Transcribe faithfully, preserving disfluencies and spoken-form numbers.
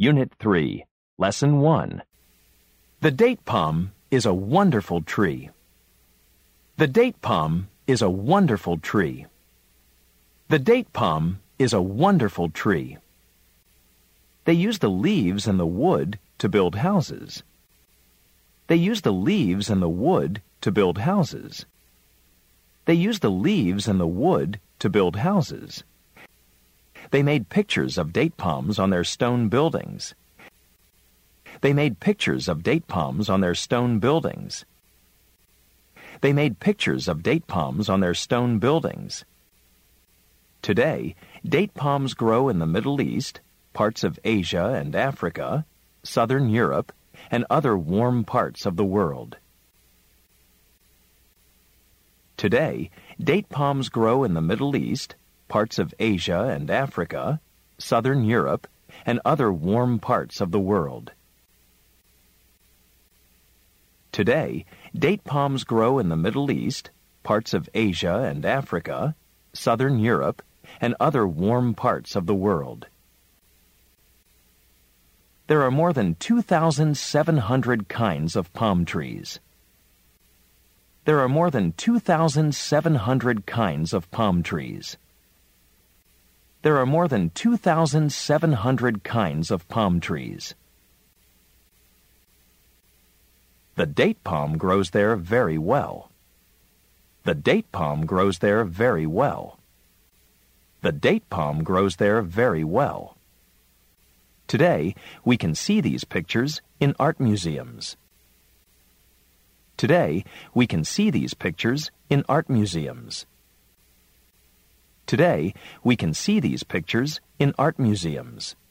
Unit three, Lesson one. The date palm is a wonderful tree. The date palm is a wonderful tree. The date palm is a wonderful tree. They use the leaves and the wood to build houses. They use the leaves and the wood to build houses. They use the leaves and the wood to build houses. They made pictures of date palms on their stone buildings. They made pictures of date palms on their stone buildings. They made pictures of date palms on their stone buildings. Today, date palms grow in the Middle East, parts of Asia and Africa, southern Europe, and other warm parts of the world. Today, date palms grow in the Middle East, parts of Asia and Africa, southern Europe, and other warm parts of the world. Today, date palms grow in the Middle East, parts of Asia and Africa, southern Europe, and other warm parts of the world. There are more than two thousand seven hundred kinds of palm trees. There are more than two thousand seven hundred kinds of palm trees. There are more than two thousand seven hundred kinds of palm trees. The date palm grows there very well. The date palm grows there very well. The date palm grows there very well. Today, we can see these pictures in art museums. Today, we can see these pictures in art museums. Today, we can see these pictures in art museums.